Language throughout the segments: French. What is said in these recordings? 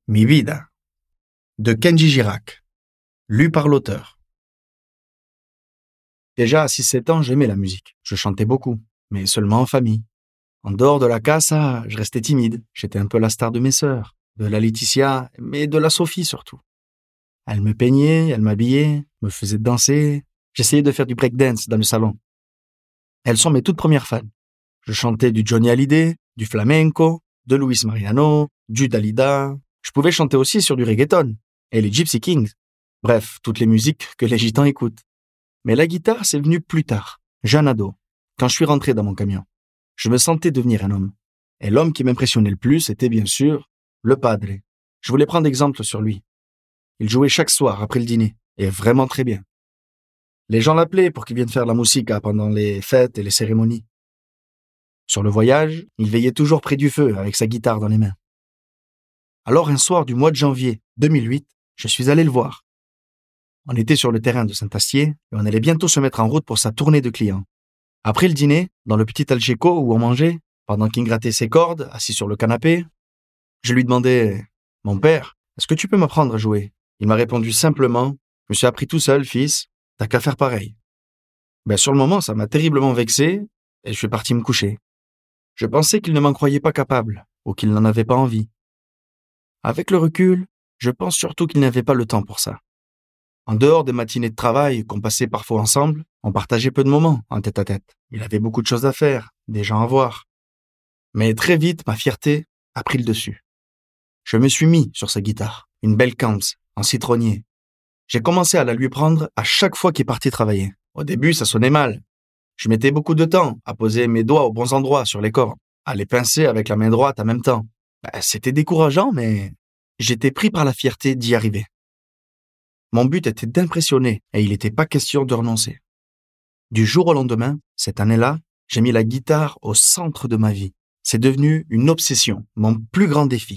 Mi vida, de Kenji Girac, lu par l'auteur. Déjà à 6-7 ans, j'aimais la musique. Je chantais beaucoup, mais seulement en famille. En dehors de la casa, je restais timide. J'étais un peu la star de mes sœurs, de la Laetitia, mais de la Sophie surtout. Elle me peignait, elle m'habillait, me faisait danser. J'essayais de faire du breakdance dans le salon. Elles sont mes toutes premières fans. Je chantais du Johnny Hallyday, du flamenco, de Luis Mariano, du Dalida. Je pouvais chanter aussi sur du reggaeton et les Gypsy Kings. Bref, toutes les musiques que les gitans écoutent. Mais la guitare, c'est venu plus tard, jeune ado, quand je suis rentré dans mon camion. Je me sentais devenir un homme. Et l'homme qui m'impressionnait le plus était bien sûr le padre. Je voulais prendre exemple sur lui. Il jouait chaque soir après le dîner, et vraiment très bien. Les gens l'appelaient pour qu'il vienne faire la musica pendant les fêtes et les cérémonies. Sur le voyage, il veillait toujours près du feu avec sa guitare dans les mains. Alors un soir du mois de janvier 2008, je suis allé le voir. On était sur le terrain de Saint-Astier et on allait bientôt se mettre en route pour sa tournée de clients. Après le dîner, dans le petit Algeco où on mangeait, pendant qu'il grattait ses cordes, assis sur le canapé, je lui demandais « Mon père, est-ce que tu peux m'apprendre à jouer ?» Il m'a répondu simplement « Je me suis appris tout seul, fils, t'as qu'à faire pareil. » Sur le moment, ça m'a terriblement vexé et je suis parti me coucher. Je pensais qu'il ne m'en croyait pas capable ou qu'il n'en avait pas envie. Avec le recul, je pense surtout qu'il n'avait pas le temps pour ça. En dehors des matinées de travail qu'on passait parfois ensemble, on partageait peu de moments en tête-à-tête. Il avait beaucoup de choses à faire, des gens à voir. Mais très vite, ma fierté a pris le dessus. Je me suis mis sur sa guitare, une belle Kamps, en citronnier. J'ai commencé à la lui prendre à chaque fois qu'il partait travailler. Au début, ça sonnait mal. Je mettais beaucoup de temps à poser mes doigts aux bons endroits sur les cordes, à les pincer avec la main droite en même temps. C'était décourageant, mais j'étais pris par la fierté d'y arriver. Mon but était d'impressionner et il n'était pas question de renoncer. Du jour au lendemain, cette année-là, j'ai mis la guitare au centre de ma vie. C'est devenu une obsession, mon plus grand défi.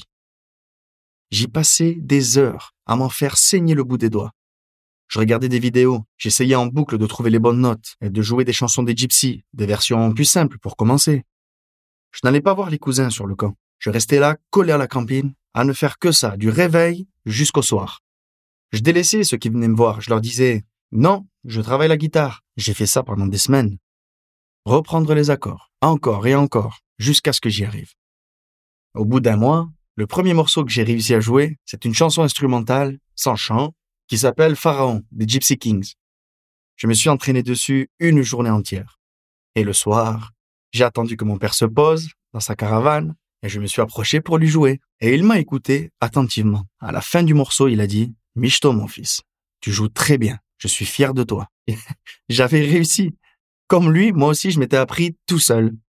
J'y passais des heures à m'en faire saigner le bout des doigts. Je regardais des vidéos, j'essayais en boucle de trouver les bonnes notes et de jouer des chansons des Gypsy, des versions plus simples pour commencer. Je n'allais pas voir les cousins sur le camp. Je restais là, collé à la campine, à ne faire que ça, du réveil jusqu'au soir. Je délaissais ceux qui venaient me voir. Je leur disais « Non, je travaille la guitare. » J'ai fait ça pendant des semaines. Reprendre les accords, encore et encore, jusqu'à ce que j'y arrive. Au bout d'un mois, le premier morceau que j'ai réussi à jouer, c'est une chanson instrumentale, sans chant, qui s'appelle Pharaon, des Gypsy Kings. Je me suis entraîné dessus une journée entière. Et le soir, j'ai attendu que mon père se pose dans sa caravane et je me suis approché pour lui jouer. Et il m'a écouté attentivement. À la fin du morceau, il a dit « Michto, mon fils, tu joues très bien. Je suis fier de toi. » J'avais réussi. Comme lui, moi aussi, je m'étais appris tout seul.